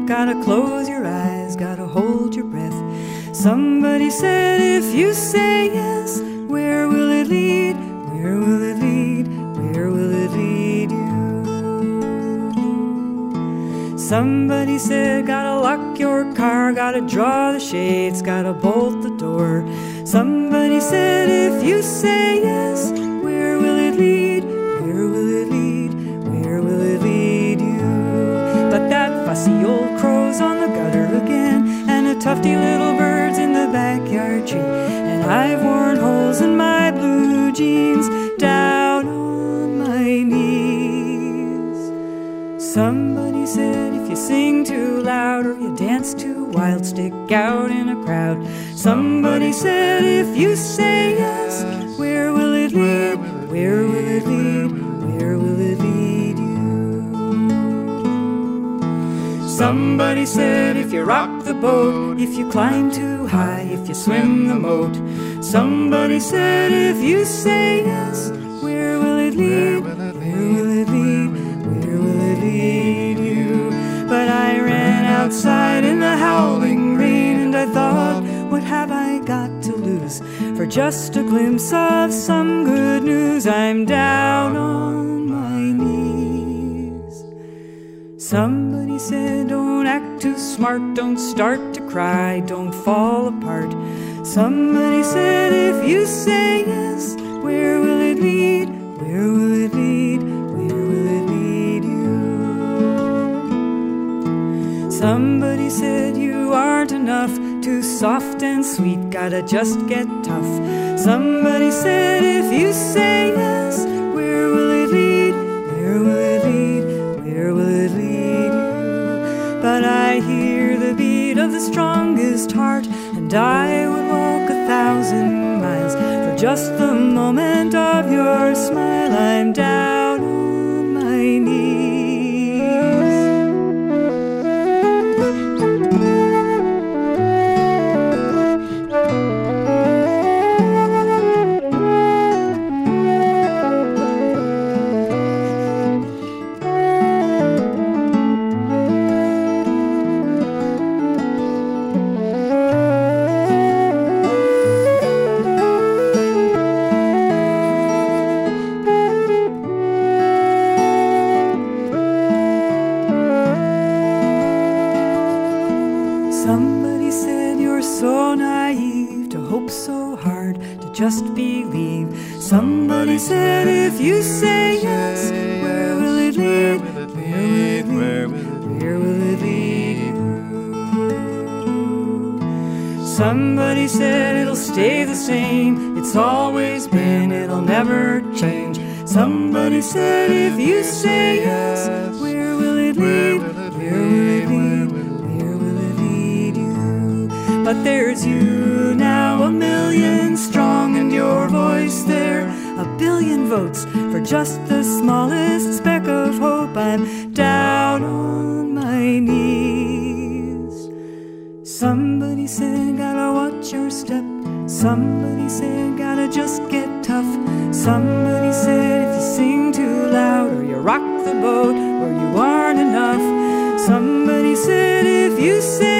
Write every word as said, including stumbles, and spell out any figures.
gotta close your eyes, gotta hold your breath. Somebody said if you say yes, where will it lead? Where will it lead? Where will it lead you? Somebody said gotta lock your car, gotta draw the shades, gotta bolt the door. Somebody said if you say yes, where will it lead? Where will it lead? Where will it lead you? But that fussy old crow's on the gutter again, and a tufty little bird's in the backyard tree, and I've worn holes in my blue jeans down on my knees. Somebody said if you sing too loud or you dance too wild, stick out in a crowd. Somebody said if you say yes, where will it lead? Where will it lead? Where will it lead you? Somebody said if you rock the boat, if you climb too high, if you swim the moat. Somebody said if you say yes, where will it lead? Where will it lead? Where will it lead you? But I ran outside in the howling rain, and I thought, what have I got to lose? For just a glimpse of some good news, I'm down on my knees. Somebody said don't act too smart, don't start to cry, don't fall apart. Somebody said if you say yes, where will it lead? Where will it lead? Where will it lead you? Somebody said you aren't enough, too soft and sweet, gotta just get tough. Somebody said if you say yes, where will it lead? Where will it lead? Where will it lead you? But I hear the beat of the strongest heart, and I would walk a thousand miles for just the moment of your smile. I'm down on my knees. Somebody said you're so naive to hope so hard to just believe. Somebody said if you say yes, where will it lead? Where will it lead? Where will it lead you? Somebody said it'll stay the same, it's always been, it'll never change. Somebody said if you say yes, where will it lead? Where will it lead? But there's you now, a million strong, and your voice there, a billion votes for just the smallest speck of hope. I'm down on my knees. Somebody said gotta watch your step. Somebody said gotta just get tough. Somebody said if you sing too loud or you rock the boat or you aren't enough. Somebody said if you say